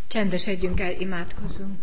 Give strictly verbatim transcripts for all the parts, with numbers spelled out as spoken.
Csendesedjünk el, imádkozunk.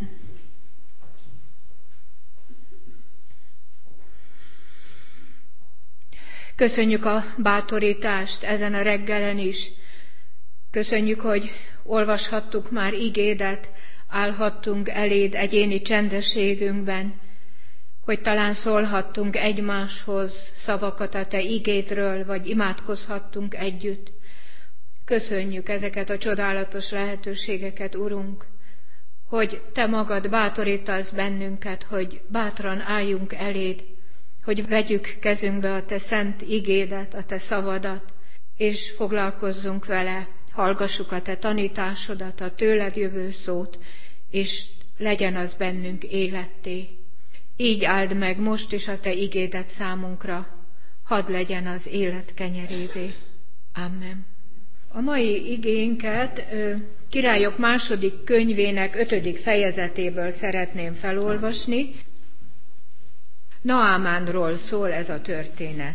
Köszönjük a bátorítást ezen a reggelen is. Köszönjük, hogy olvashattuk már igédet, állhattunk eléd egyéni csendességünkben, hogy talán szólhattunk egymáshoz szavakat a te igédről, vagy imádkozhattunk együtt. Köszönjük ezeket a csodálatos lehetőségeket, Urunk, hogy te magad bátorítasz bennünket, hogy bátran álljunk eléd, hogy vegyük kezünkbe a te szent igédet, a te szavadat, és foglalkozzunk vele, hallgassuk a te tanításodat, a tőled jövő szót, és legyen az bennünk életté. Így áld meg most is a te igédet számunkra, hadd legyen az élet kenyerévé. Amen. A mai igénket Királyok második könyvének ötödik fejezetéből szeretném felolvasni. Naámánról szól ez a történet.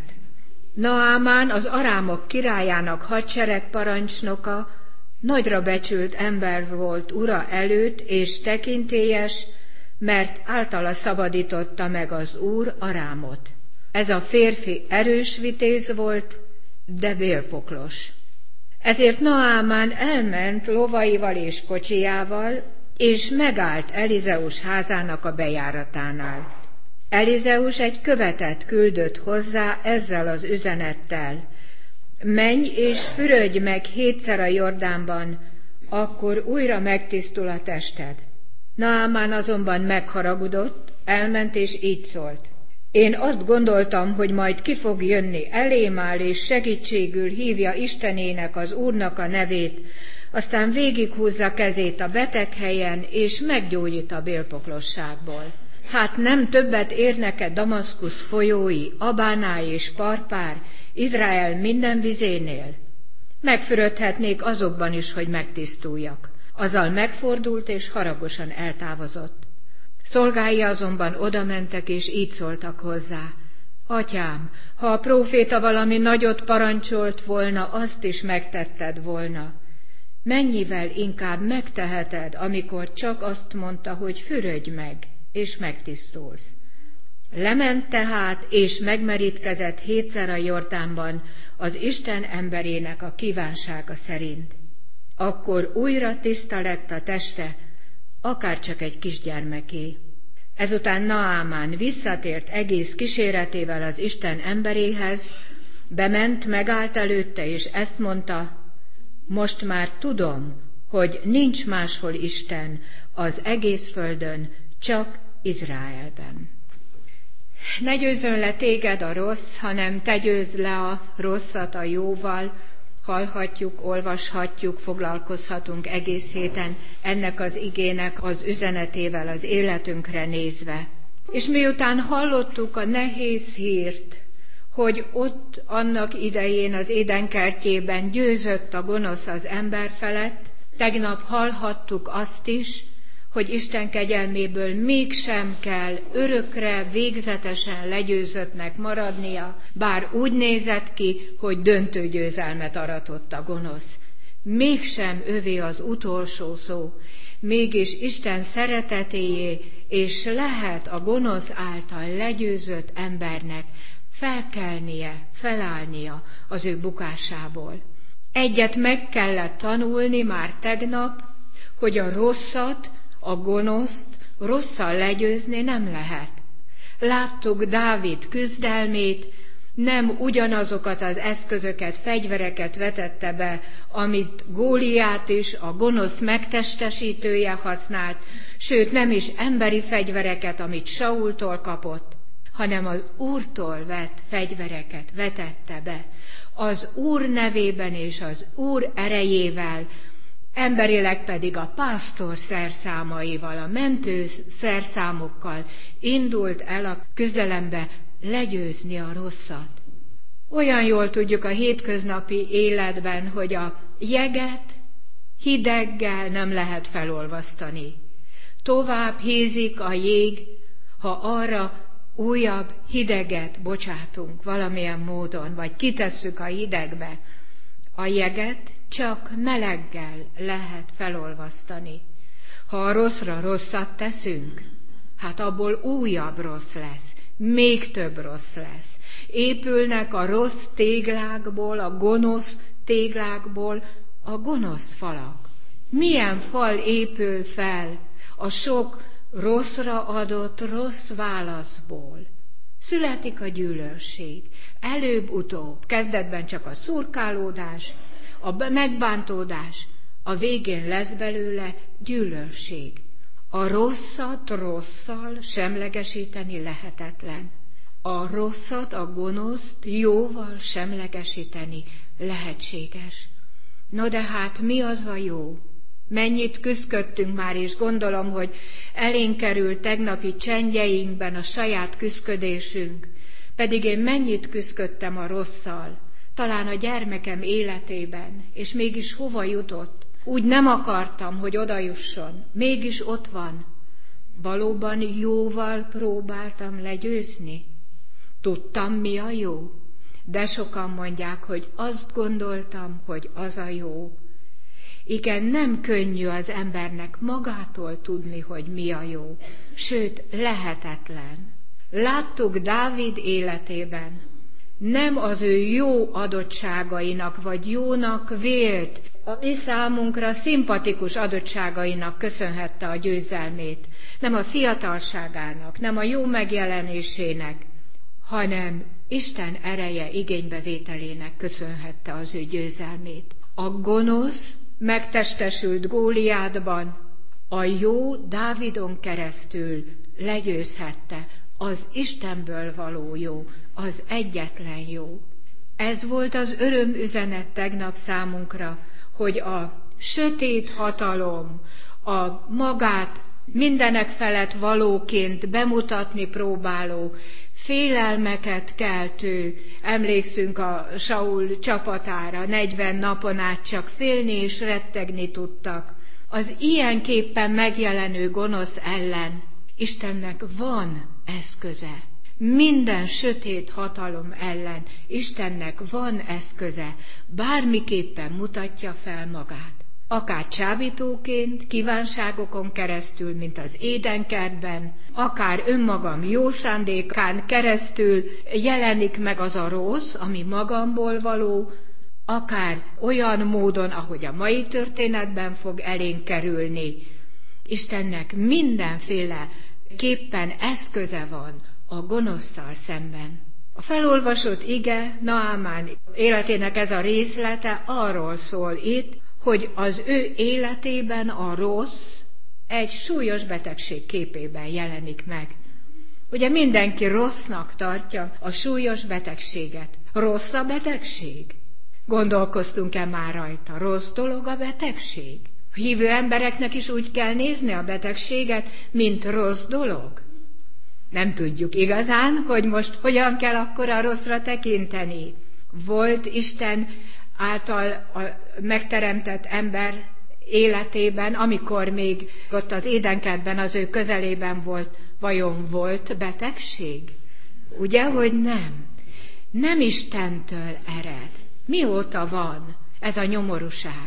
Naámán, az arámok királyának hadseregparancsnoka, nagyra becsült ember volt ura előtt, és tekintélyes, mert általa szabadította meg az Úr Arámot. Ez a férfi erős vitéz volt, de vélpoklos. Ezért Naámán elment lovaival és kocsijával, és megállt Elizeus házának a bejáratánál. Elizeus egy követet küldött hozzá ezzel az üzenettel: menj és fürödj meg hétszer a Jordánban, akkor újra megtisztul a tested. Naámán azonban megharagudott, elment és így szólt: én azt gondoltam, hogy majd ki fog jönni, elém áll és segítségül hívja Istenének, az Úrnak a nevét, aztán végighúzza kezét a beteg helyen, és meggyógyít a vélpoklosságból. Hát nem többet érnek-e Damaszkusz folyói, Abáná és Parpár, Izrael minden vizénél? Megfürödhetnék azokban is, hogy megtisztuljak. Azzal megfordult és haragosan eltávozott. Szolgái azonban odamentek, és így szóltak hozzá: atyám, ha a próféta valami nagyot parancsolt volna, azt is megtetted volna. Mennyivel inkább megteheted, amikor csak azt mondta, hogy fürödj meg, és megtisztulsz. Lement tehát, és megmerítkezett hétszer a Jordánban az Isten emberének a kívánsága szerint. Akkor újra tiszta lett a teste, akárcsak egy kisgyermeké. Ezután Naámán visszatért egész kíséretével az Isten emberéhez, bement, megállt előtte, és ezt mondta: most már tudom, hogy nincs máshol Isten az egész földön, csak Izraelben. Ne győzzön le téged a rossz, hanem te győzd le a rosszat a jóval. Hallhatjuk, olvashatjuk, foglalkozhatunk egész héten ennek az igének az üzenetével az életünkre nézve. És miután hallottuk a nehéz hírt, hogy ott annak idején az Édenkertjében győzött a gonosz az ember felett, tegnap hallhattuk azt is, hogy Isten kegyelméből mégsem kell örökre, végzetesen legyőzöttnek maradnia, bár úgy nézett ki, hogy döntő győzelmet aratott a gonosz. Mégsem övé az utolsó szó, mégis Isten szeretetéjé, és lehet a gonosz által legyőzött embernek felkelnie, felállnia az ő bukásából. Egyet meg kellett tanulni már tegnap, hogy a rosszat, a gonoszt rosszal legyőzni nem lehet. Láttuk Dávid küzdelmét, nem ugyanazokat az eszközöket, fegyvereket vetette be, amit Góliát is, a gonosz megtestesítője használt, sőt nem is emberi fegyvereket, amit Saultól kapott, hanem az Úrtól vett fegyvereket vetette be. Az Úr nevében és az Úr erejével, emberileg pedig a pásztor szerszámaival, a mentő szerszámokkal indult el a küzdelembe legyőzni a rosszat. Olyan jól tudjuk a hétköznapi életben, hogy a jeget hideggel nem lehet felolvasztani. Tovább hízik a jég, ha arra újabb hideget bocsátunk valamilyen módon, vagy kitesszük a hidegbe. A jeget csak meleggel lehet felolvasztani. Ha a rosszra rosszat teszünk, hát abból újabb rossz lesz, még több rossz lesz. Épülnek a rossz téglákból, a gonosz téglákból a gonosz falak. Milyen fal épül fel a sok rosszra adott rossz válaszból? Születik a gyűlörség. Előbb-utóbb, kezdetben csak a szurkálódás, a megbántódás, a végén lesz belőle gyűlörség. A rosszat rosszal semlegesíteni lehetetlen. A rosszat, a gonoszt jóval semlegesíteni lehetséges. No de hát mi az a jó? Mennyit küszködtünk már, és gondolom, hogy elénk került tegnapi csendjeinkben a saját küszködésünk. Pedig én mennyit küszködtem a rosszal, talán a gyermekem életében, és mégis hova jutott? Úgy nem akartam, hogy oda jusson, mégis ott van. Valóban jóval próbáltam legyőzni. Tudtam, mi a jó, de sokan mondják, hogy azt gondoltam, hogy az a jó. Igen, nem könnyű az embernek magától tudni, hogy mi a jó, sőt, lehetetlen. Láttuk Dávid életében, nem az ő jó adottságainak, vagy jónak vélt, a mi számunkra szimpatikus adottságainak köszönhette a győzelmét, nem a fiatalságának, nem a jó megjelenésének, hanem Isten ereje igénybevételének köszönhette az ő győzelmét. A gonosz megtestesült Góliátban, a jó Dávidon keresztül legyőzhette az Istenből való jó, az egyetlen jó. Ez volt az örömüzenet tegnap számunkra, hogy a sötét hatalom, a magát mindenek felett valóként bemutatni próbáló, félelmeket keltő, emlékszünk a Saul csapatára, negyven napon át csak félni és rettegni tudtak. Az ilyenképpen megjelenő gonosz ellen Istennek van eszköze. Minden sötét hatalom ellen Istennek van eszköze, bármiképpen mutatja fel magát. Akár csábítóként, kívánságokon keresztül, mint az édenkertben, akár önmagam jó szándékán keresztül jelenik meg az a rossz, ami magamból való, akár olyan módon, ahogy a mai történetben fog elénk kerülni. Istennek mindenféle képpen eszköze van a gonoszszal szemben. A felolvasott ige, Naamán életének ez a részlete arról szól itt, hogy az ő életében a rossz egy súlyos betegség képében jelenik meg. Ugye mindenki rossznak tartja a súlyos betegséget. Rossz a betegség? Gondolkoztunk-e már rajta? Rossz dolog a betegség? A hívő embereknek is úgy kell nézni a betegséget, mint rossz dolog? Nem tudjuk igazán, hogy most hogyan kell akkor a rosszra tekinteni. Volt Isten által a megteremtett ember életében, amikor még ott az édenkertben az ő közelében volt, vajon volt betegség? Ugye, hogy nem. Nem Istentől ered. Mióta van ez a nyomorúság?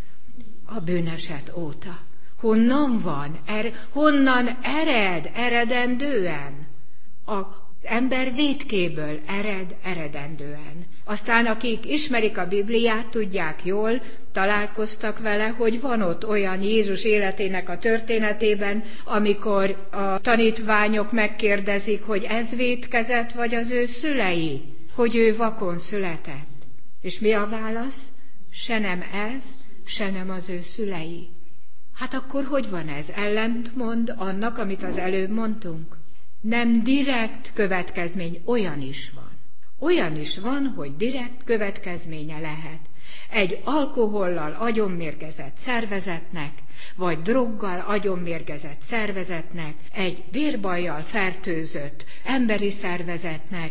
A bűneset óta. Honnan van? Er, honnan ered eredendően? Az ember vétkéből ered eredendően. Aztán akik ismerik a Bibliát, tudják jól, találkoztak vele, hogy van ott olyan Jézus életének a történetében, amikor a tanítványok megkérdezik, hogy ez vétkezett, vagy az ő szülei, hogy ő vakon született. És mi a válasz? Se nem ez, se nem az ő szülei. Hát akkor hogy van ez? Ellentmond annak, amit az előbb mondtunk? Nem direkt következmény, olyan is van. Olyan is van, hogy direkt következménye lehet. Egy alkohollal agyonmérgezett szervezetnek, vagy droggal agyonmérgezett szervezetnek, egy vérbajjal fertőzött emberi szervezetnek,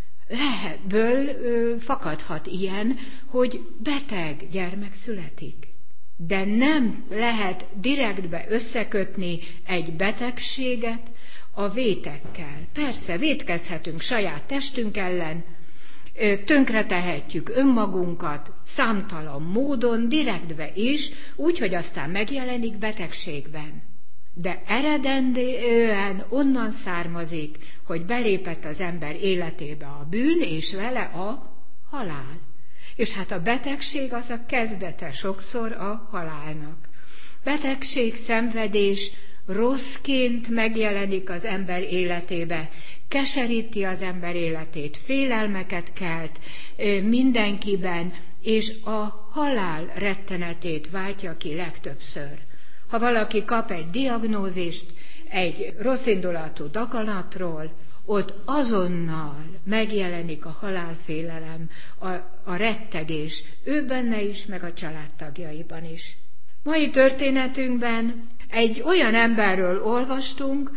lehetből ö, fakadhat ilyen, hogy beteg gyermek születik. De nem lehet direktbe összekötni egy betegséget a vétekkel. Persze, vétkezhetünk saját testünk ellen, tönkretehetjük önmagunkat számtalan módon, direktbe is, úgy, hogy aztán megjelenik betegségben. De eredendően onnan származik, hogy belépett az ember életébe a bűn, és vele a halál. És hát a betegség az a kezdete sokszor a halálnak. Betegség, szenvedés rosszként megjelenik az ember életébe, keseríti az ember életét, félelmeket kelt mindenkiben, és a halál rettenetét váltja ki legtöbbször. Ha valaki kap egy diagnózist egy rosszindulatú daganatról, ott azonnal megjelenik a halálfélelem, a, a rettegés, ő benne is, meg a családtagjaiban is. Mai történetünkben egy olyan emberről olvastunk,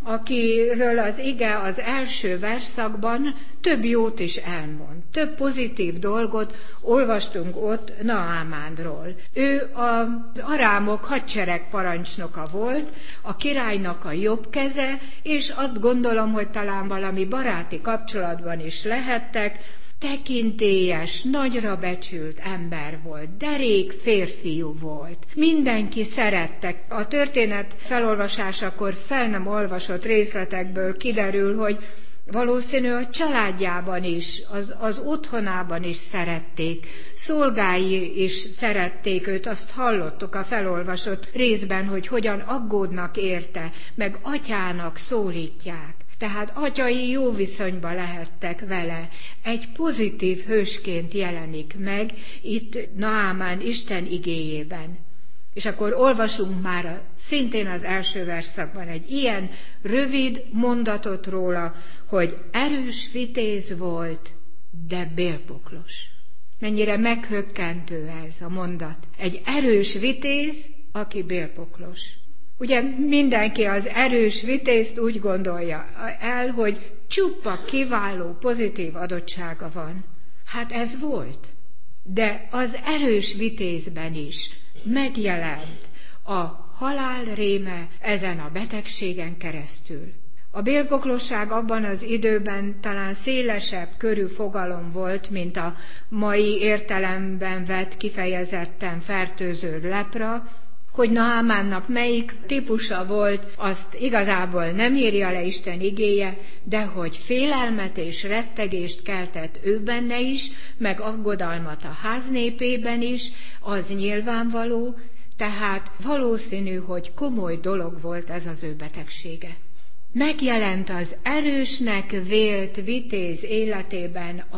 akiről az ige az első versszakban több jót is elmond. Több pozitív dolgot olvastunk ott Naámánról. Ő az arámok hadsereg parancsnoka volt, a királynak a jobb keze, és azt gondolom, hogy talán valami baráti kapcsolatban is lehettek. Tekintélyes, nagyra becsült ember volt, derék férfiú volt. Mindenki szerette. A történet felolvasásakor fel nem olvasott részletekből kiderül, hogy valószínű a családjában is, az, az otthonában is szerették, szolgái is szerették őt, azt hallottuk a felolvasott részben, hogy hogyan aggódnak érte, meg atyának szólítják. Tehát atyai jó viszonyban lehettek vele. Egy pozitív hősként jelenik meg itt Naámán Isten igéjében. És akkor olvasunk már a, szintén az első verszakban egy ilyen rövid mondatot róla, hogy erős vitéz volt, de bélpoklos. Mennyire meghökkentő ez a mondat. Egy erős vitéz, aki bélpoklos. Ugye mindenki az erős vitézt úgy gondolja el, hogy csupa kiváló, pozitív adottsága van. Hát ez volt. De az erős vitézben is megjelent a halál réme ezen a betegségen keresztül. A bélpoklosság abban az időben talán szélesebb körű fogalom volt, mint a mai értelemben vett kifejezetten fertőző lepra. Hogy Naámánnak melyik típusa volt, azt igazából nem írja le Isten igéje, de hogy félelmet és rettegést keltett ő benne is, meg aggodalmat a ház népében is, az nyilvánvaló, tehát valószínű, hogy komoly dolog volt ez az ő betegsége. Megjelent az erősnek vélt vitéz életében a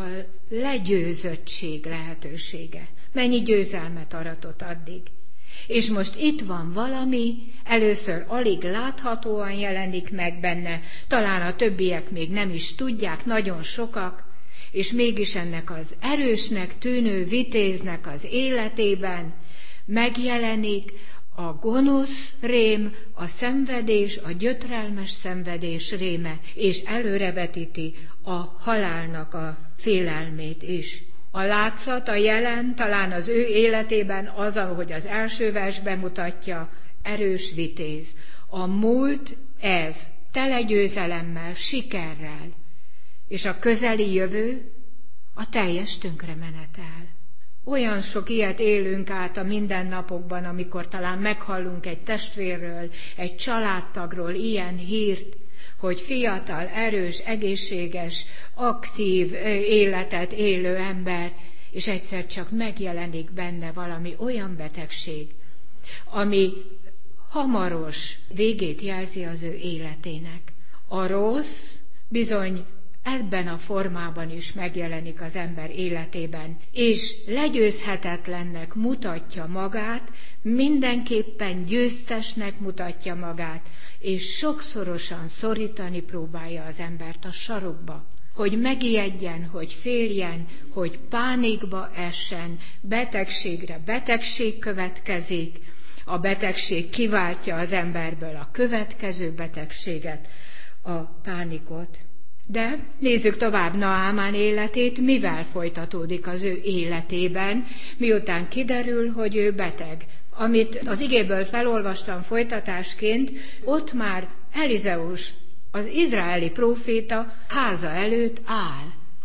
legyőzöttség lehetősége. Mennyi győzelmet aratott addig. És most itt van valami, először alig láthatóan jelenik meg benne, talán a többiek még nem is tudják, nagyon sokak, és mégis ennek az erősnek tűnő vitéznek az életében megjelenik a gonosz rém, a szenvedés, a gyötrelmes szenvedés réme, és előrevetíti a halálnak a félelmét is. A látszat, a jelen talán az ő életében az, ahogy az első vers bemutatja, erős vitéz. A múlt ez, tele győzelemmel, sikerrel, és a közeli jövő a teljes tönkremenetel. Olyan sok ilyet élünk át a mindennapokban, amikor talán meghallunk egy testvérről, egy családtagról ilyen hírt, hogy fiatal, erős, egészséges, aktív életet élő ember, és egyszer csak megjelenik benne valami olyan betegség, ami hamaros végét jelzi az ő életének. A rossz bizony ebben a formában is megjelenik az ember életében, és legyőzhetetlennek mutatja magát, mindenképpen győztesnek mutatja magát, és sokszorosan szorítani próbálja az embert a sarokba, hogy megijedjen, hogy féljen, hogy pánikba essen, betegségre betegség következik, a betegség kiváltja az emberből a következő betegséget, a pánikot. De nézzük tovább Naámán életét, mivel folytatódik az ő életében, miután kiderül, hogy ő beteg. Amit az igéből felolvastam folytatásként, ott már Elizeus, az izraeli próféta háza előtt áll.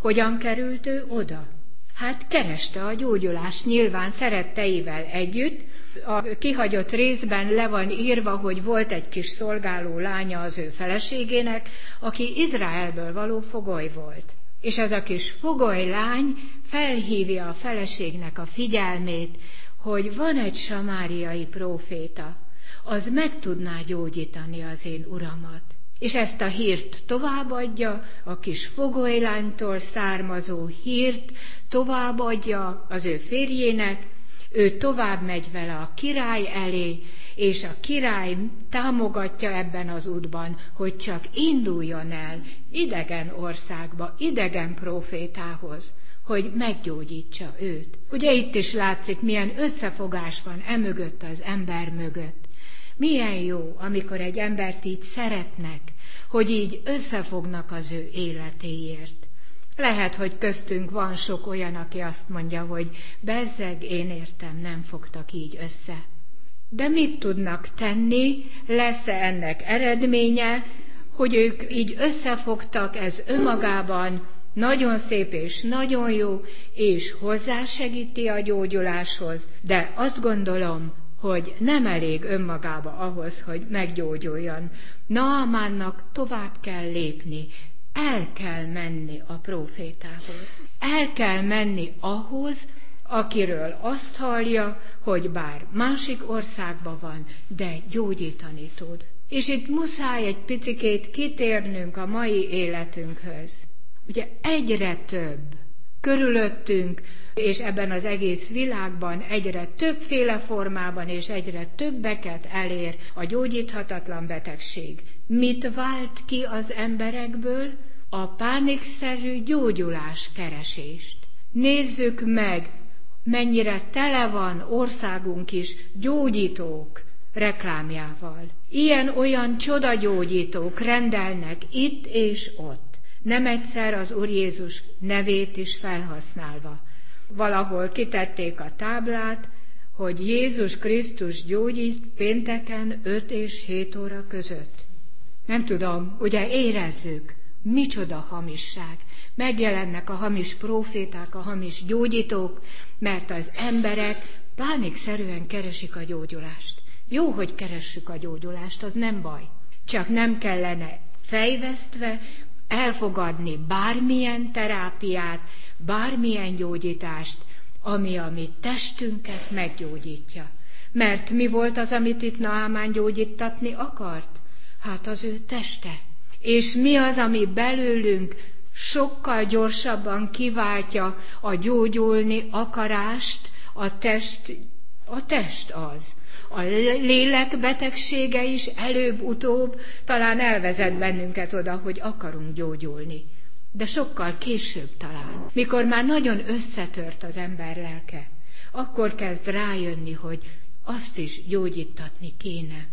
Hogyan került ő oda? Hát kereste a gyógyulást, nyilván szeretteivel együtt. A kihagyott részben le van írva, hogy volt egy kis szolgáló lánya az ő feleségének, aki Izraelből való fogoly volt. És ez a kis fogoly lány felhívja a feleségnek a figyelmét, hogy van egy samáriai próféta, az meg tudná gyógyítani az én uramat. És ezt a hírt továbbadja, a kis fogolylánytól származó hírt továbbadja az ő férjének, ő tovább megy vele a király elé, és a király támogatja ebben az útban, hogy csak induljon el idegen országba, idegen prófétához, hogy meggyógyítsa őt. Ugye itt is látszik, milyen összefogás van emögött az ember mögött. Milyen jó, amikor egy embert így szeretnek, hogy így összefognak az ő életéért. Lehet, hogy köztünk van sok olyan, aki azt mondja, hogy bezzeg, én értem, nem fogtak így össze. De mit tudnak tenni, lesz-e ennek eredménye, hogy ők így összefogtak, ez önmagában nagyon szép és nagyon jó, és hozzásegíti a gyógyuláshoz, de azt gondolom, hogy nem elég önmagába ahhoz, hogy meggyógyuljon. Naamánnak tovább kell lépni, el kell menni a prófétához. El kell menni ahhoz, akiről azt hallja, hogy bár másik országban van, de gyógyítani tud. És itt muszáj egy picikét kitérnünk a mai életünkhöz. Ugye egyre több körülöttünk, és ebben az egész világban egyre többféle formában és egyre többeket elér a gyógyíthatatlan betegség. Mit vált ki az emberekből? A pánikszerű gyógyulás keresést. Nézzük meg, mennyire tele van országunk is gyógyítók reklámjával. Ilyen-olyan csodagyógyítók rendelnek itt és ott. Nem egyszer az Úr Jézus nevét is felhasználva. Valahol kitették a táblát, hogy Jézus Krisztus gyógyít pénteken öt és hét óra között. Nem tudom, ugye érezzük, micsoda hamisság. Megjelennek a hamis próféták, a hamis gyógyítók, mert az emberek pánikszerűen keresik a gyógyulást. Jó, hogy keressük a gyógyulást, az nem baj. Csak nem kellene fejvesztve elfogadni bármilyen terápiát, bármilyen gyógyítást, ami a mi testünket meggyógyítja. Mert mi volt az, amit itt Naamán gyógyítatni akart? Hát az ő teste. És mi az, ami belőlünk sokkal gyorsabban kiváltja a gyógyulni akarást, a test, a test az. A lélek betegsége is előbb-utóbb talán elvezet bennünket oda, hogy akarunk gyógyulni. De sokkal később talán, mikor már nagyon összetört az ember lelke, akkor kezd rájönni, hogy azt is gyógyítatni kéne.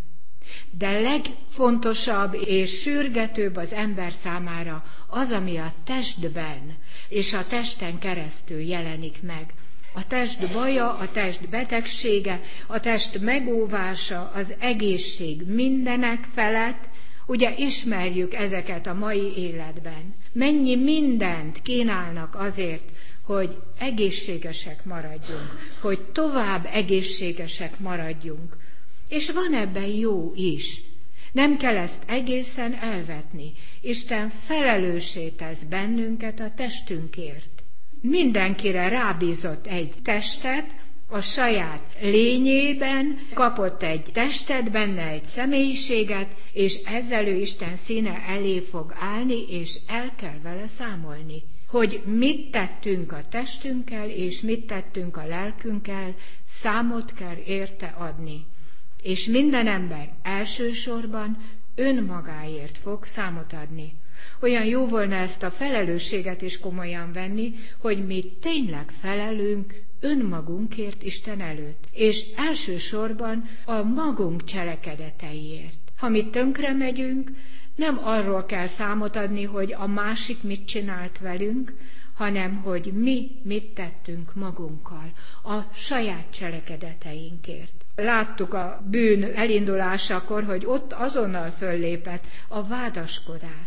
De legfontosabb és sürgetőbb az ember számára az, ami a testben és a testen keresztül jelenik meg. A test baja, a test betegsége, a test megóvása, az egészség mindenek felett, ugye ismerjük ezeket a mai életben. Mennyi mindent kínálnak azért, hogy egészségesek maradjunk, hogy tovább egészségesek maradjunk. És van ebben jó is. Nem kell ezt egészen elvetni. Isten felelőssé tesz bennünket a testünkért. Mindenkire rábízott egy testet, a saját lényében, kapott egy testet, benne egy személyiséget, és ezzel ő Isten színe elé fog állni, és el kell vele számolni. Hogy mit tettünk a testünkkel, és mit tettünk a lelkünkkel, számot kell érte adni. És minden ember elsősorban önmagáért fog számot adni. Olyan jó volna ezt a felelősséget is komolyan venni, hogy mi tényleg felelünk önmagunkért Isten előtt, és elsősorban a magunk cselekedeteiért. Ha mi tönkre megyünk, nem arról kell számot adni, hogy a másik mit csinált velünk, hanem hogy mi mit tettünk magunkkal, a saját cselekedeteinkért. Láttuk a bűn elindulásakor, hogy ott azonnal föllépett a vádaskodás.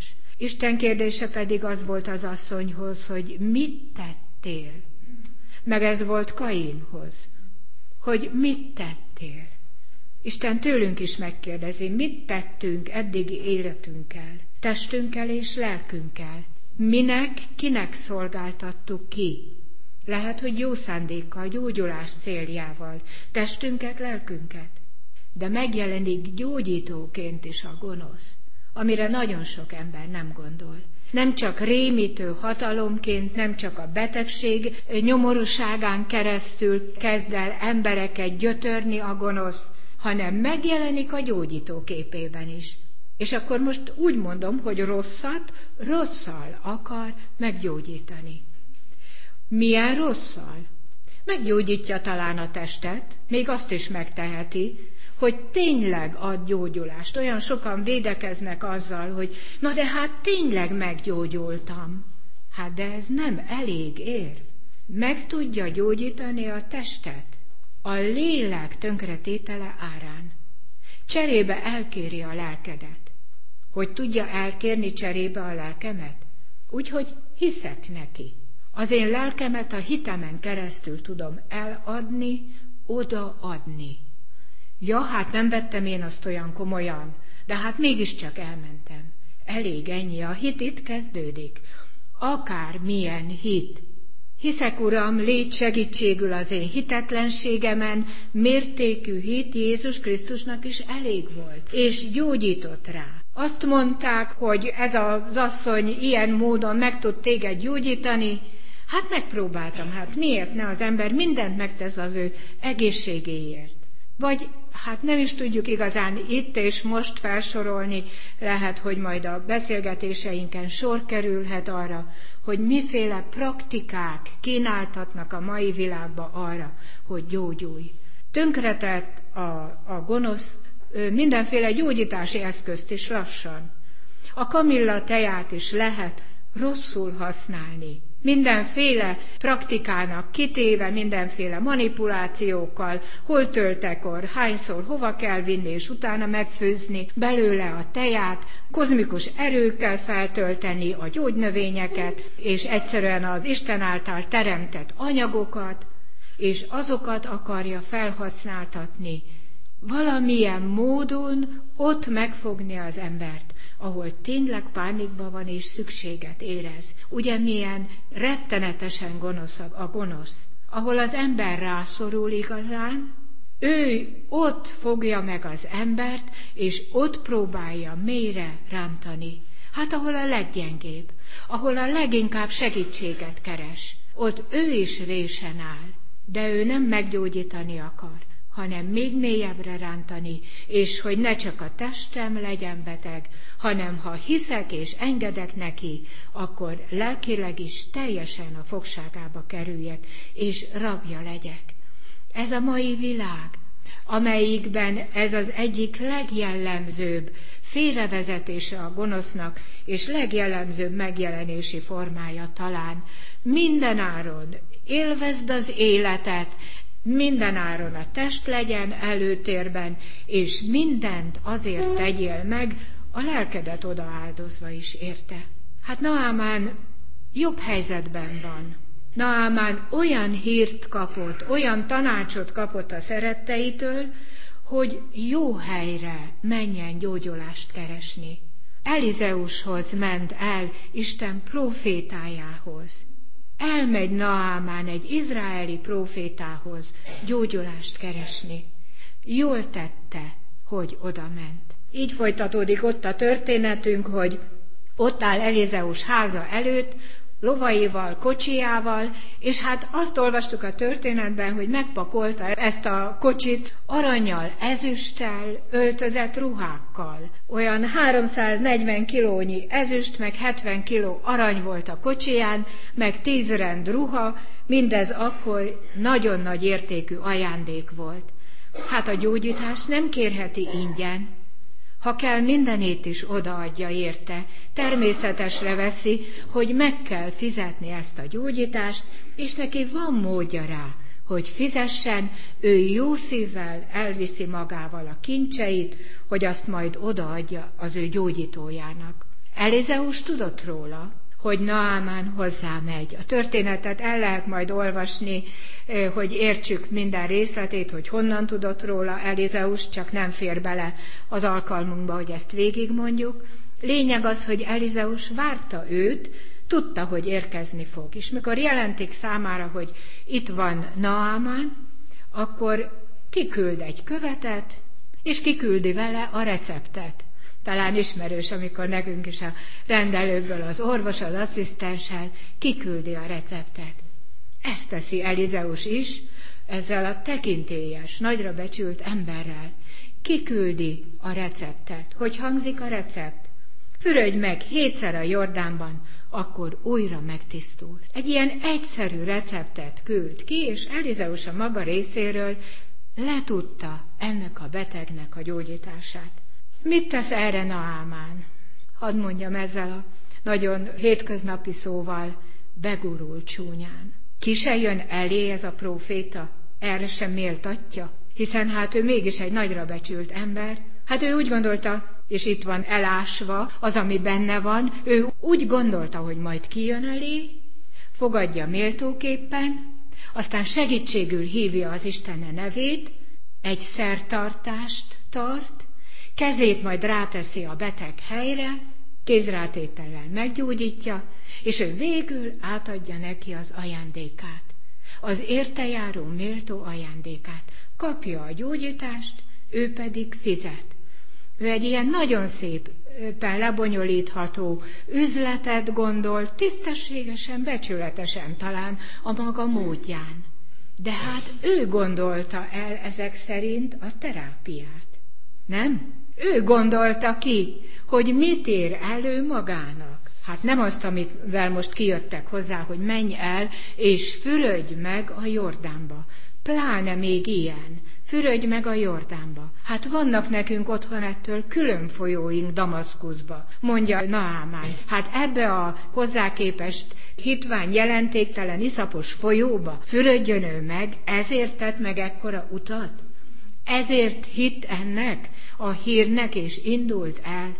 Isten kérdése pedig az volt az asszonyhoz, hogy mit tettél? Meg ez volt Kainhoz, hogy mit tettél? Isten tőlünk is megkérdezi, mit tettünk eddigi életünkkel, testünkkel és lelkünkkel? Minek, kinek szolgáltattuk ki? Lehet, hogy jó szándékkal, gyógyulás céljával, testünket, lelkünket. De megjelenik gyógyítóként is a gonosz, amire nagyon sok ember nem gondol. Nem csak rémítő hatalomként, nem csak a betegség nyomorúságán keresztül kezd el embereket gyötörni a gonosz, hanem megjelenik a gyógyító képében is. És akkor most úgy mondom, hogy rosszat rosszal akar meggyógyítani. Milyen rosszal? Meggyógyítja talán a testet, még azt is megteheti, hogy tényleg ad gyógyulást. Olyan sokan védekeznek azzal, hogy na de hát tényleg meggyógyultam. Hát de ez nem elég érv. Meg tudja gyógyítani a testet a lélek tönkretétele árán. Cserébe elkéri a lelkedet. Hogy tudja elkérni cserébe a lelkemet? Úgyhogy hiszek neki. Az én lelkemet a hitemen keresztül tudom eladni, odaadni. Ja, hát nem vettem én azt olyan komolyan, de hát mégiscsak elmentem. Elég ennyi, a hit itt kezdődik. Akár milyen hit. Hiszek, Uram, légy segítségül az én hitetlenségemen, mértékű hit Jézus Krisztusnak is elég volt, és gyógyított rá. Azt mondták, hogy ez az asszony ilyen módon meg tud téged gyógyítani. Hát megpróbáltam, hát miért ne, az ember mindent megtesz az ő egészségéért. Vagy hát nem is tudjuk igazán itt és most felsorolni, lehet, hogy majd a beszélgetéseinken sor kerülhet arra, hogy miféle praktikák kínáltatnak a mai világba arra, hogy gyógyulj. Tönkretett a, a gonosz mindenféle gyógyítási eszközt is lassan. A kamilla teját is lehet rosszul használni. Mindenféle praktikának kitéve, mindenféle manipulációkkal, hol töltekor, hányszor, hova kell vinni, és utána megfőzni belőle a teját, kozmikus erőkkel feltölteni a gyógynövényeket, és egyszerűen az Isten által teremtett anyagokat, és azokat akarja felhasználtatni. Valamilyen módon ott megfogni az embert, ahol tényleg pánikban van és szükséget érez. Ugye milyen rettenetesen gonosz a gonosz, ahol az ember rászorul igazán, ő ott fogja meg az embert, és ott próbálja mélyre rántani. Hát ahol a leggyengébb, ahol a leginkább segítséget keres, ott ő is résen áll, de ő nem meggyógyítani akar, hanem még mélyebbre rántani, és hogy ne csak a testem legyen beteg, hanem ha hiszek és engedek neki, akkor lelkileg is teljesen a fogságába kerüljek, és rabja legyek. Ez a mai világ, amelyikben ez az egyik legjellemzőbb félrevezetése a gonosznak, és legjellemzőbb megjelenési formája talán. Mindenáron élvezd az életet, mindenáron a test legyen előtérben, és mindent azért tegyél meg, a lelkedet odaáldozva is érte. Hát Naamán jobb helyzetben van. Naamán olyan hírt kapott, olyan tanácsot kapott a szeretteitől, hogy jó helyre menjen gyógyulást keresni. Elizeushoz ment el, Isten prófétájához. Elmegy Naamán egy izraeli prófétához gyógyulást keresni. Jól tette, hogy oda ment. Így folytatódik ott a történetünk, hogy ott áll Elizeus háza előtt, lovaival, kocsijával, és hát azt olvastuk a történetben, hogy megpakolta ezt a kocsit arannyal, ezüsttel, öltözett ruhákkal. Olyan háromszáznegyven kilónyi ezüst, meg hetven kiló arany volt a kocsiján, meg tíz rend ruha, mindez akkor nagyon nagy értékű ajándék volt. Hát a gyógyítást nem kérheti ingyen. Ha kell, mindenét is odaadja érte, természetesre veszi, hogy meg kell fizetni ezt a gyógyítást, és neki van módja rá, hogy fizessen, ő jó szívvel elviszi magával a kincseit, hogy azt majd odaadja az ő gyógyítójának. Elizeus tudott róla, hogy Naámán hozzámegy. A történetet el lehet majd olvasni, hogy értsük minden részletét, hogy honnan tudott róla Elizeus, csak nem fér bele az alkalmunkba, hogy ezt végigmondjuk. Lényeg az, hogy Elizeus várta őt, tudta, hogy érkezni fog. És mikor jelentik számára, hogy itt van Naámán, akkor kiküld egy követet, és kiküldi vele a receptet. Talán ismerős, amikor nekünk is a rendelőkből az orvos, az asszisztenssel kiküldi a receptet. Ezt teszi Elizeus is, ezzel a tekintélyes, nagyra becsült emberrel. Kiküldi a receptet. Hogy hangzik a recept? Fürödj meg hétszer a Jordánban, akkor újra megtisztul. Egy ilyen egyszerű receptet küld ki, és Elizeus a maga részéről letudta ennek a betegnek a gyógyítását. Mit tesz erre Naámán? Hadd mondjam ezzel a nagyon hétköznapi szóval, begurul csúnyán. Ki se jön elé ez a próféta? Erre sem méltatja? Hiszen hát ő mégis egy nagyra becsült ember. Hát ő úgy gondolta, és itt van elásva az, ami benne van, ő úgy gondolta, hogy majd kijön elé, fogadja méltóképpen, aztán segítségül hívja az Isten nevét, egy szertartást tart, kezét majd ráteszi a beteg helyre, kézrátétellel meggyógyítja, és ő végül átadja neki az ajándékát, az értejáró méltó ajándékát. Kapja a gyógyítást, ő pedig fizet. Ő egy ilyen nagyon szépen lebonyolítható üzletet gondol, tisztességesen, becsületesen talán a maga módján. De hát ő gondolta el ezek szerint a terápiát. Nem? Ő gondolta ki, hogy mit ér elő magának. Hát nem azt, amivel most kijöttek hozzá, hogy menj el, és fürödj meg a Jordánba. Pláne még ilyen. Fürödj meg a Jordánba. Hát vannak nekünk otthon ettől külön folyóink Damaszkuszba, mondja Naámán. Hát ebbe a hozzá képest hitvány, jelentéktelen, iszapos folyóba fürödjön ő meg, ezért tett meg ekkora utat? Ezért hitt ennek a hírnek, és indult el,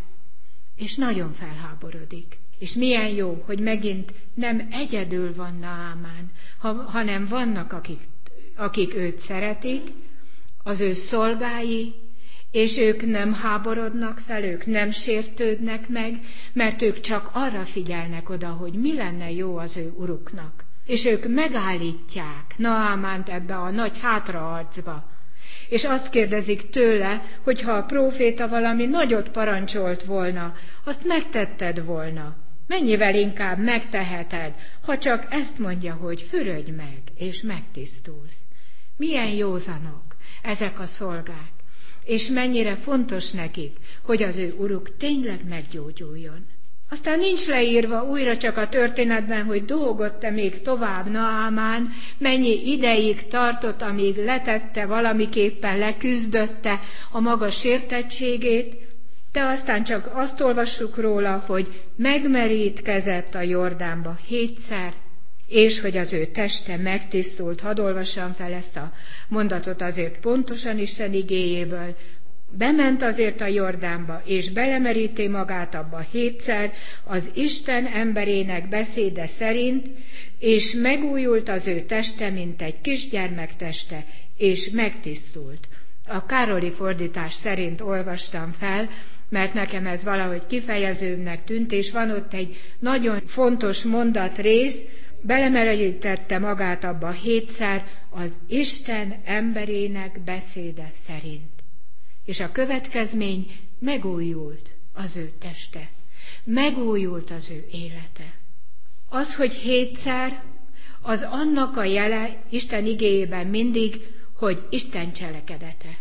és nagyon felháborodik. És milyen jó, hogy megint nem egyedül van Naámán, hanem vannak, akik, akik őt szeretik, az ő szolgái, és ők nem háborodnak fel, ők nem sértődnek meg, mert ők csak arra figyelnek oda, hogy mi lenne jó az ő uruknak. És ők megállítják Naámánt ebbe a nagy hátraarcba, és azt kérdezik tőle, hogy ha a próféta valami nagyot parancsolt volna, azt megtetted volna. Mennyivel inkább megteheted, ha csak ezt mondja, hogy fürödj meg, és megtisztulsz. Milyen józanok ezek a szolgák, és mennyire fontos nekik, hogy az ő uruk tényleg meggyógyuljon. Aztán nincs leírva újra csak a történetben, hogy dolgott-e még tovább Naámán, mennyi ideig tartott, amíg letette, valamiképpen leküzdötte a maga sértettségét, de aztán csak azt olvassuk róla, hogy megmerítkezett a Jordánba hétszer, és hogy az ő teste megtisztult. Hadd olvassam fel ezt a mondatot azért pontosan Isten igéjéből. Bement azért a Jordánba, és belemeríti magát abba hétszer az Isten emberének beszéde szerint, és megújult az ő teste, mint egy kisgyermek teste, és megtisztult. A Károli fordítás szerint olvastam fel, mert nekem ez valahogy kifejezőbbnek tűnt, és van ott egy nagyon fontos mondatrész, belemerítette magát abba hétszer az Isten emberének beszéde szerint. És a következmény, megújult az ő teste, megújult az ő élete. Az, hogy hétszer, az annak a jele Isten igéjében mindig, hogy Isten cselekedete.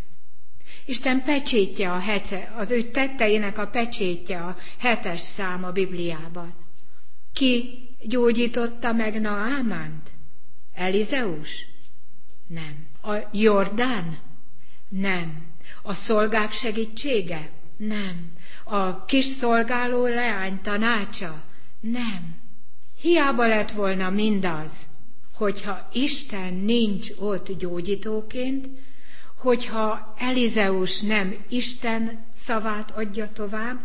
Isten pecsétje a hece, az ő tetteinek a pecsétje a hetes szám a Bibliában. Ki gyógyította meg Naámánt? Elizeus? Nem. A Jordán? Nem. A szolgák segítsége? Nem. A kis szolgáló leány tanácsa? Nem. Hiába lett volna mindaz, hogyha Isten nincs ott gyógyítóként, hogyha Elizeus nem Isten szavát adja tovább,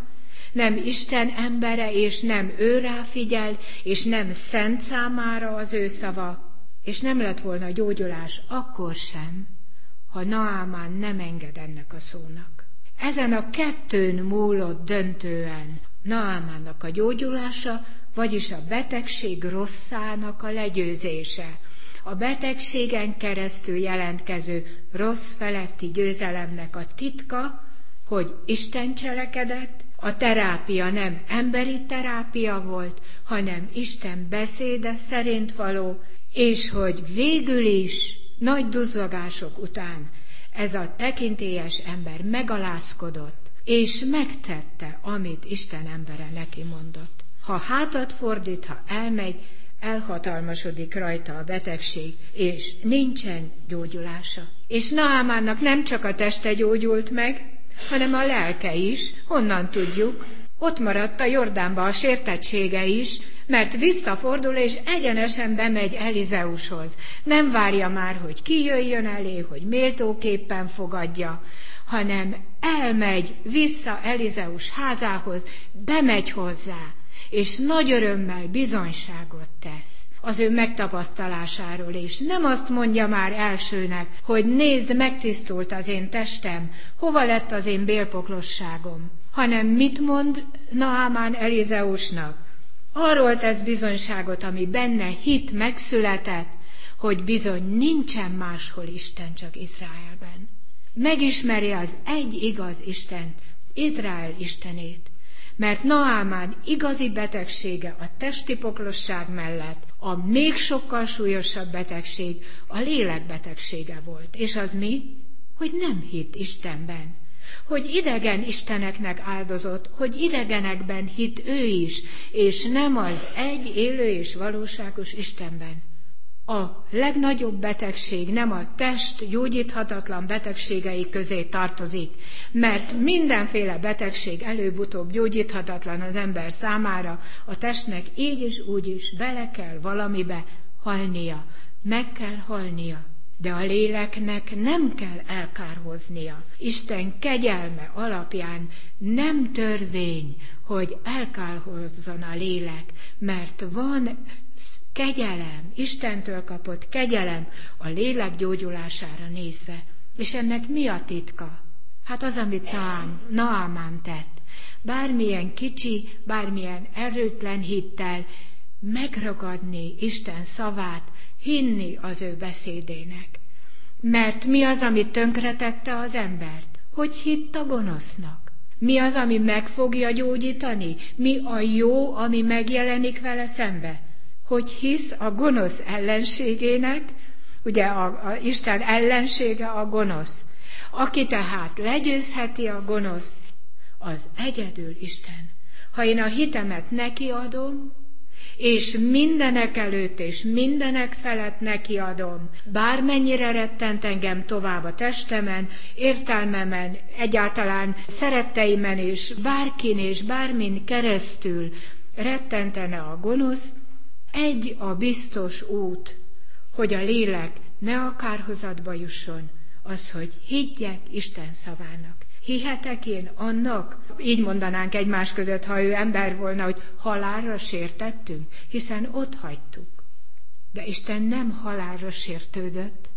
nem Isten embere, és nem ő ráfigyel, és nem szent számára az ő szava, és nem lett volna gyógyulás akkor sem, ha Naamán nem enged ennek a szónak. Ezen a kettőn múlott döntően Naamánnak a gyógyulása, vagyis a betegség rosszának a legyőzése. A betegségen keresztül jelentkező rossz feletti győzelemnek a titka, hogy Isten cselekedett, a terápia nem emberi terápia volt, hanem Isten beszéde szerint való, és hogy végül is nagy duzzogások után ez a tekintélyes ember megalázkodott, és megtette, amit Isten embere neki mondott. Ha hátat fordít, ha elmegy, elhatalmasodik rajta a betegség, és nincsen gyógyulása. És Naamánnak nem csak a teste gyógyult meg, hanem a lelke is, honnan tudjuk, ott maradt a Jordánba a sértettsége is, mert visszafordul és egyenesen bemegy Elizeushoz. Nem várja már, hogy ki jöjjön elé, hogy méltóképpen fogadja, hanem elmegy vissza Elizeus házához, bemegy hozzá, és nagy örömmel bizonyságot tesz az ő megtapasztalásáról, és nem azt mondja már elsőnek, hogy nézd, megtisztult az én testem, hova lett az én bélpoklosságom, hanem mit mond Naamán Elizeusnak? Arról tesz bizonyságot, ami benne hit megszületett, hogy bizony nincsen máshol Isten, csak Izraelben. Megismeri az egy igaz Istent, Izrael Istenét, mert Naamán igazi betegsége a testi poklosság mellett a még sokkal súlyosabb betegség a lélek betegsége volt. És az mi? Hogy nem hitt Istenben. Hogy idegen isteneknek áldozott, hogy idegenekben hitt ő is, és nem az egy élő és valóságos Istenben. A legnagyobb betegség nem a test gyógyíthatatlan betegségei közé tartozik, mert mindenféle betegség előbb-utóbb gyógyíthatatlan az ember számára, a testnek így is úgy is bele kell valamibe halnia, meg kell halnia. De a léleknek nem kell elkárhoznia. Isten kegyelme alapján nem törvény, hogy elkárhozzon a lélek, mert van kegyelem, Istentől kapott kegyelem a lélek gyógyulására nézve. És ennek mi a titka? Hát az, amit Naamán tett. Bármilyen kicsi, bármilyen erőtlen hittel megragadni Isten szavát, hinni az ő beszédének. Mert mi az, ami tönkretette az embert? Hogy hitt a gonosznak? Mi az, ami meg fogja gyógyítani? Mi a jó, ami megjelenik vele szembe? Hogy hisz a gonosz ellenségének, ugye a, a Isten ellensége a gonosz. Aki tehát legyőzheti a gonoszt, az egyedül Isten. Ha én a hitemet neki adom, és mindenek előtt és mindenek felett neki adom, bármennyire rettent engem tovább a testemen, értelmemen, egyáltalán szeretteimen és bárkin és bármin keresztül rettentene a gonosz, egy a biztos út, hogy a lélek ne a kárhozatba jusson, az, hogy higgyek Isten szavának. Hihetek én annak, így mondanánk egymás között, ha ő ember volna, hogy halálra sértettünk, hiszen ott hagytuk. De Isten nem halálra sértődött,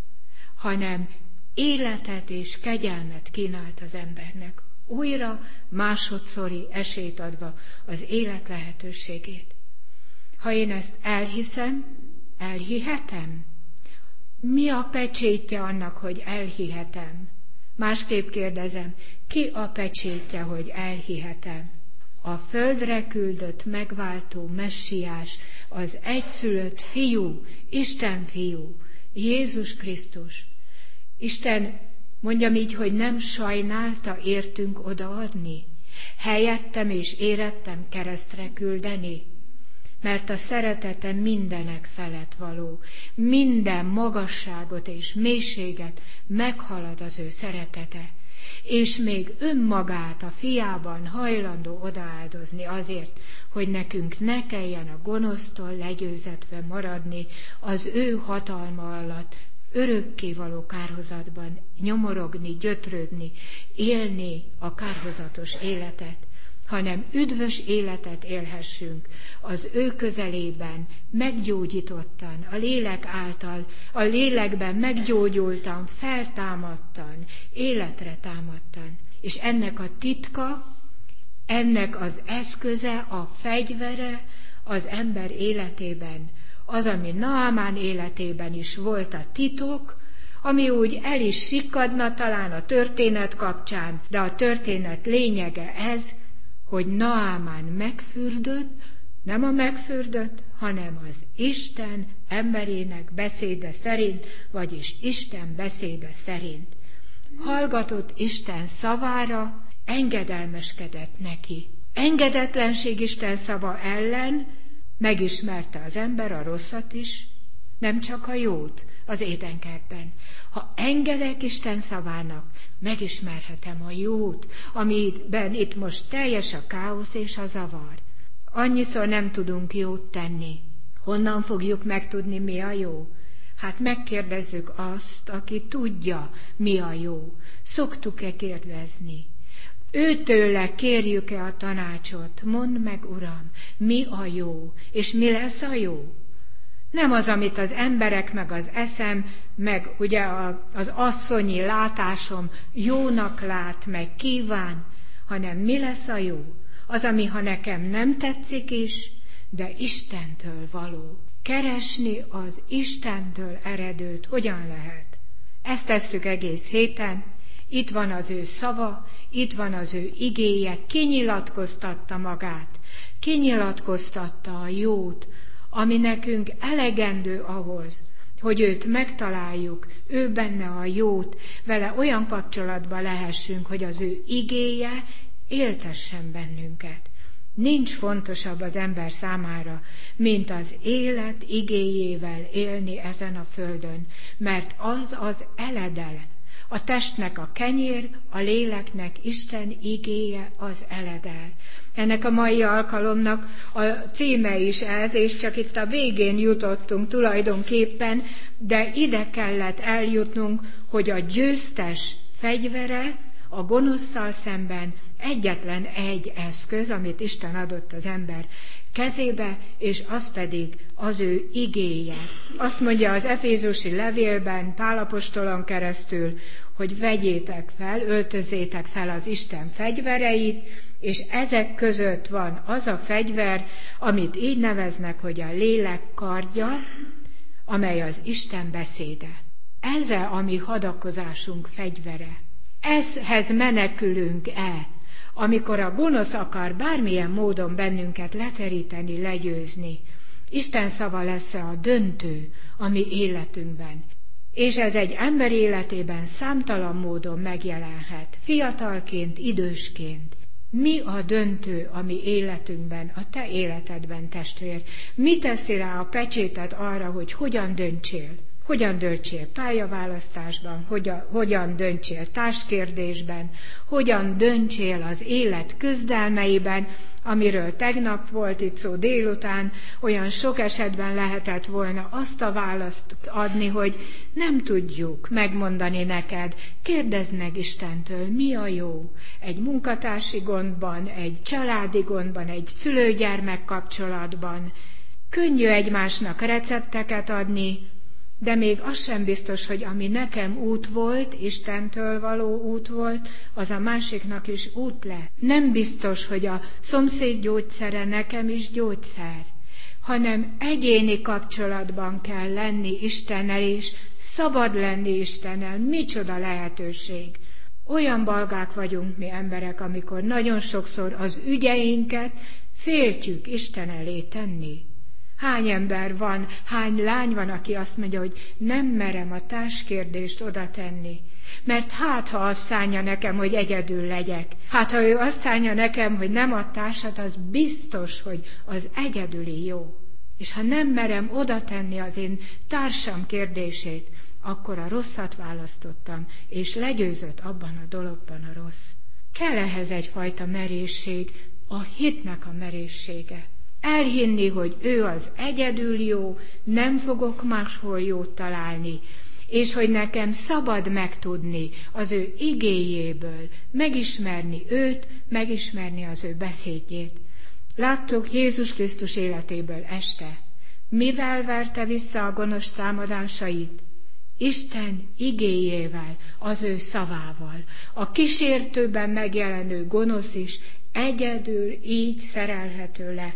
hanem életet és kegyelmet kínált az embernek, újra másodszori esélyt adva az élet lehetőségét. Ha én ezt elhiszem, elhihetem? Mi a pecsétje annak, hogy elhihetem? Másképp kérdezem, ki a pecsétje, hogy elhihetem? A földre küldött megváltó messiás, az egyszülött fiú, Isten fiú, Jézus Krisztus. Isten, mondjam így, hogy nem sajnálta értünk odaadni, helyettem és érettem keresztre küldeni, mert a szeretete mindenek felett való, minden magasságot és mélységet meghalad az ő szeretete, és még önmagát a fiában hajlandó odaáldozni azért, hogy nekünk ne kelljen a gonosztól legyőzetve maradni az ő hatalma alatt, örökkévaló kárhozatban nyomorogni, gyötrődni, élni a kárhozatos életet, hanem üdvös életet élhessünk az ő közelében, meggyógyítottan, a lélek által, a lélekben meggyógyultan, feltámadtan, életre támadtan. És ennek a titka, ennek az eszköze, a fegyvere az ember életében, az, ami Naamán életében is volt a titok, ami úgy el is sikkadna talán a történet kapcsán, de a történet lényege ez, hogy Naamán megfürdött, nem a megfürdött, hanem az Isten emberének beszéde szerint, vagyis Isten beszéde szerint. Hallgatott Isten szavára, engedelmeskedett neki. Engedetlenség Isten szava ellen megismerte az ember a rosszat is, nem csak a jót az édenkertben. Ha engedek Isten szavának, megismerhetem a jót, amiben itt most teljes a káosz és a zavar. Annyiszor nem tudunk jót tenni. Honnan fogjuk megtudni, mi a jó? Hát megkérdezzük azt, aki tudja, mi a jó. Szoktuk-e kérdezni? Őtőle kérjük-e a tanácsot? Mondd meg, Uram, mi a jó, és mi lesz a jó? Nem az, amit az emberek, meg az eszem, meg ugye az asszonyi látásom jónak lát, meg kíván, hanem mi lesz a jó? Az, ami ha nekem nem tetszik is, de Istentől való. Keresni az Istentől eredőt hogyan lehet? Ezt tesszük egész héten, itt van az ő szava, itt van az ő igéje, kinyilatkoztatta magát, kinyilatkoztatta a jót, ami nekünk elegendő ahhoz, hogy őt megtaláljuk, ő benne a jót, vele olyan kapcsolatban lehessünk, hogy az ő igéje éltessen bennünket. Nincs fontosabb az ember számára, mint az élet igéjével élni ezen a földön, mert az az eledele. A testnek a kenyér, a léleknek Isten igéje az eledel. Ennek a mai alkalomnak a címe is ez, és csak itt a végén jutottunk tulajdonképpen, de ide kellett eljutnunk, hogy a győztes fegyvere a gonoszszal szemben egyetlen egy eszköz, amit Isten adott az ember kezébe, és az pedig az ő igéje. Azt mondja az efézusi levélben, Pál apostolon keresztül, hogy vegyétek fel, öltözzétek fel az Isten fegyvereit, és ezek között van az a fegyver, amit így neveznek, hogy a lélek kardja, amely az Isten beszéde. Ez a mi hadakozásunk fegyvere. Ezhez menekülünk-e, amikor a gonosz akar bármilyen módon bennünket leteríteni, legyőzni? Isten szava lesz-e a döntő a mi életünkben? És ez egy ember életében számtalan módon megjelenhet, fiatalként, idősként. Mi a döntő a mi életünkben, a te életedben, testvér? Mi teszi rá a pecsétet arra, hogy hogyan döntsél? Hogyan döntsél pályaválasztásban, hogyan, hogyan döntsél társkérdésben, hogyan döntsél az élet küzdelmeiben, amiről tegnap volt itt szó délután, olyan sok esetben lehetett volna azt a választ adni, hogy nem tudjuk megmondani neked, kérdezd meg Istentől, mi a jó. Egy munkatársi gondban, egy családi gondban, egy szülő-gyermek kapcsolatban. Könnyű egymásnak recepteket adni, de még az sem biztos, hogy ami nekem út volt, Istentől való út volt, az a másiknak is út lett. Nem biztos, hogy a szomszéd gyógyszere nekem is gyógyszer, hanem egyéni kapcsolatban kell lenni Istennel, és szabad lenni Istennel. Micsoda lehetőség! Olyan balgák vagyunk mi emberek, amikor nagyon sokszor az ügyeinket féltjük Isten elé tenni. Hány ember van, hány lány van, aki azt mondja, hogy nem merem a társkérdést oda tenni, mert hát, ha azt szánja nekem, hogy egyedül legyek, hát, ha ő azt szánja nekem, hogy nem a társat, az biztos, hogy az egyedüli jó. És ha nem merem oda tenni az én társam kérdését, akkor a rosszat választottam, és legyőzött abban a dologban a rossz. Kell ehhez egyfajta merészség, a hitnek a merészsége. Elhinni, hogy ő az egyedül jó, nem fogok máshol jót találni, és hogy nekem szabad megtudni az ő igéjéből, megismerni őt, megismerni az ő beszédjét. Láttuk Jézus Krisztus életéből este. Mivel verte vissza a gonosz támadásait? Isten igéjével, az ő szavával. A kísértőben megjelenő gonosz is egyedül így szerelhető le.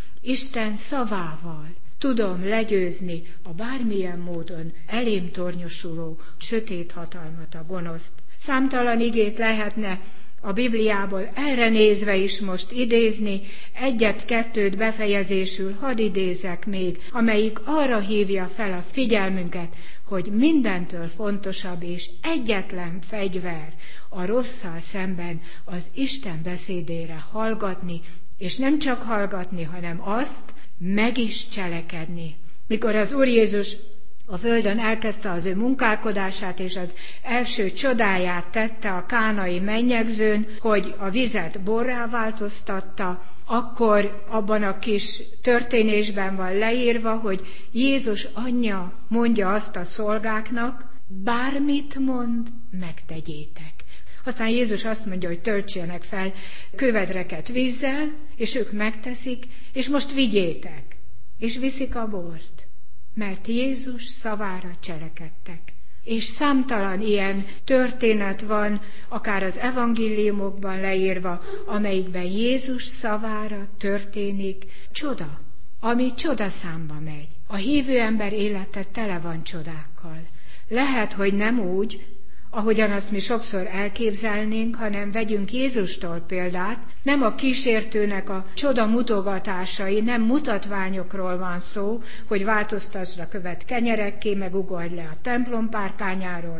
Isten szavával tudom legyőzni a bármilyen módon elém tornyosuló sötét hatalmat, a gonoszt. Számtalan igét lehetne a Bibliából erre nézve is most idézni, egyet-kettőt befejezésül hadd idézek még, amelyik arra hívja fel a figyelmünket, hogy mindentől fontosabb és egyetlen fegyver a rosszal szemben az Isten beszédére hallgatni, és nem csak hallgatni, hanem azt meg is cselekedni. Mikor az Úr Jézus a földön elkezdte az ő munkálkodását, és az első csodáját tette a kánai mennyegzőn, hogy a vizet borrá változtatta, akkor abban a kis történésben van leírva, hogy Jézus anyja mondja azt a szolgáknak, bármit mond, megtegyétek. Aztán Jézus azt mondja, hogy töltsenek fel kövedreket vízzel, és ők megteszik, és most vigyétek, és viszik a bort. Mert Jézus szavára cselekedtek. És számtalan ilyen történet van, akár az evangéliumokban leírva, amelyikben Jézus szavára történik csoda, ami csodaszámba megy. A hívő ember élete tele van csodákkal. Lehet, hogy nem úgy, ahogyan azt mi sokszor elképzelnénk, hanem vegyünk Jézustól példát, nem a kísértőnek a csoda mutogatásai, nem mutatványokról van szó, hogy változtasd a követ kenyerekké, meg ugorj le a templom párkányáról,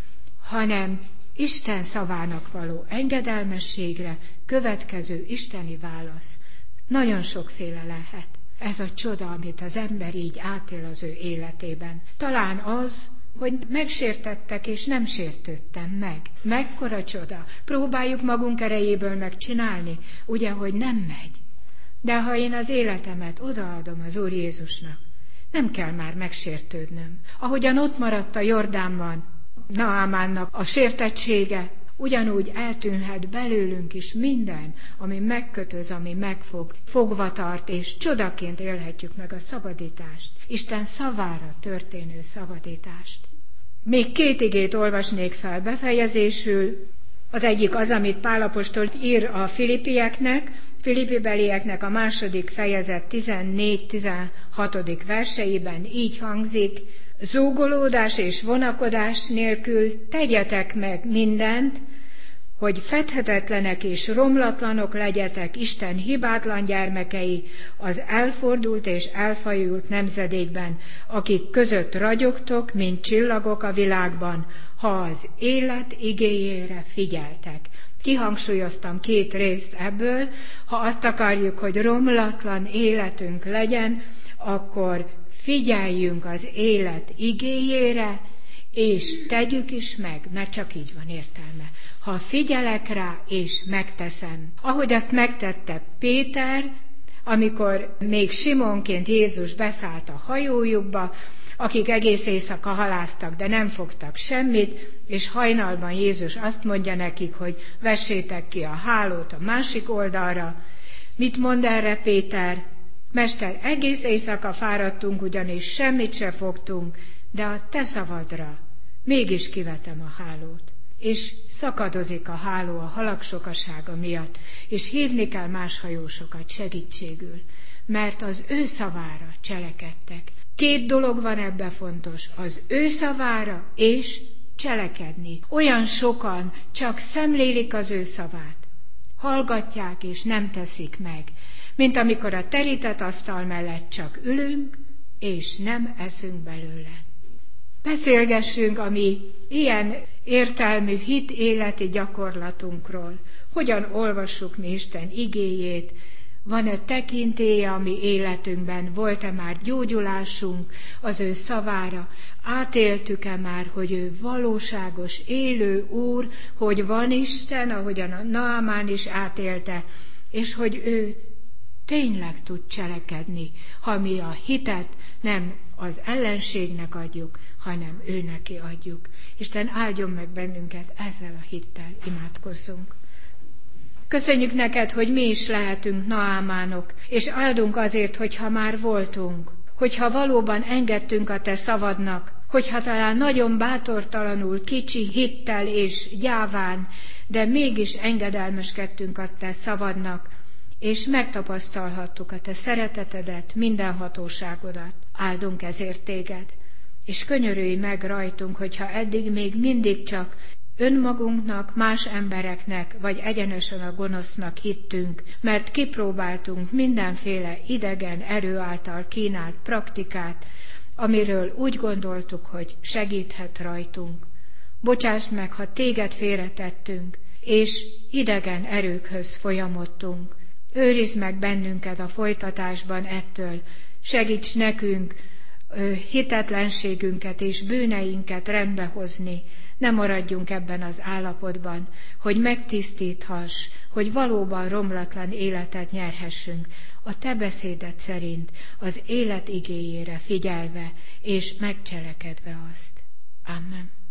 hanem Isten szavának való engedelmességre következő isteni válasz. Nagyon sokféle lehet. Ez a csoda, amit az ember így átél az ő életében. Talán az, hogy megsértettek, és nem sértődtem meg. Mekkora csoda. Próbáljuk magunk erejéből megcsinálni, ugye, hogy nem megy. De ha én az életemet odaadom az Úr Jézusnak, nem kell már megsértődnöm. Ahogyan ott maradt a Jordánban Naamánnak a sértettsége, ugyanúgy eltűnhet belőlünk is minden, ami megkötöz, ami megfog, fogva tart, és csodaként élhetjük meg a szabadítást. Isten szavára történő szabadítást. Még két igét olvasnék fel befejezésül. Az egyik az, amit Pál apostol ír a filippieknek, Filippi-belieknek a második fejezet tizennégy-tizenhatodik verseiben így hangzik: zúgolódás és vonakodás nélkül tegyetek meg mindent, hogy fedhetetlenek és romlatlanok legyetek Isten hibátlan gyermekei az elfordult és elfajult nemzedékben, akik között ragyogtok, mint csillagok a világban, ha az élet igéjére figyeltek. Kihangsúlyoztam két részt ebből, ha azt akarjuk, hogy romlatlan életünk legyen, akkor figyeljünk az élet igéjére, és tegyük is meg, mert csak így van értelme. Ha figyelek rá, és megteszem. Ahogy azt megtette Péter, amikor még Simonként Jézus beszállt a hajójukba, akik egész éjszaka halásztak, de nem fogtak semmit, és hajnalban Jézus azt mondja nekik, hogy vessétek ki a hálót a másik oldalra. Mit mond erre Péter? Mester, egész éjszaka fáradtunk, ugyanis semmit se fogtunk, de a te szavadra mégis kivetem a hálót. És szakadozik a háló a halak sokasága miatt, és hívni kell más hajósokat segítségül, mert az ő szavára cselekedtek. Két dolog van ebben fontos, az ő szavára és cselekedni. Olyan sokan csak szemlélik az ő szavát, hallgatják és nem teszik meg, mint amikor a terített asztal mellett csak ülünk, és nem eszünk belőle. Beszélgessünk a mi ilyen értelmű hit életi gyakorlatunkról. Hogyan olvassuk mi Isten igéjét? Van-e tekintélye a mi életünkben? Volt-e már gyógyulásunk az ő szavára? Átéltük-e már, hogy ő valóságos, élő Úr, hogy van Isten, ahogyan a Naamán is átélte, és hogy ő tényleg tud cselekedni, ha mi a hitet nem az ellenségnek adjuk, hanem ő neki adjuk. Isten áldjon meg bennünket, ezzel a hittel imádkozzunk. Köszönjük neked, hogy mi is lehetünk Naámánok, és áldunk azért, hogyha már voltunk, hogyha valóban engedtünk a te szavadnak, hogyha talán nagyon bátortalanul, kicsi hittel és gyáván, de mégis engedelmeskedtünk a te szavadnak, és megtapasztalhattuk a te szeretetedet, mindenhatóságodat. Áldunk ezért téged, és könyörülj meg rajtunk, hogyha eddig még mindig csak önmagunknak, más embereknek, vagy egyenesen a gonosznak hittünk, mert kipróbáltunk mindenféle idegen erő által kínált praktikát, amiről úgy gondoltuk, hogy segíthet rajtunk. Bocsáss meg, ha téged félretettünk, és idegen erőkhöz folyamodtunk. Őrizd meg bennünket a folytatásban ettől, segíts nekünk hitetlenségünket és bűneinket rendbehozni, ne maradjunk ebben az állapotban, hogy megtisztíthass, hogy valóban romlatlan életet nyerhessünk, a te beszéded szerint az élet igéjére figyelve és megcselekedve azt. Amen.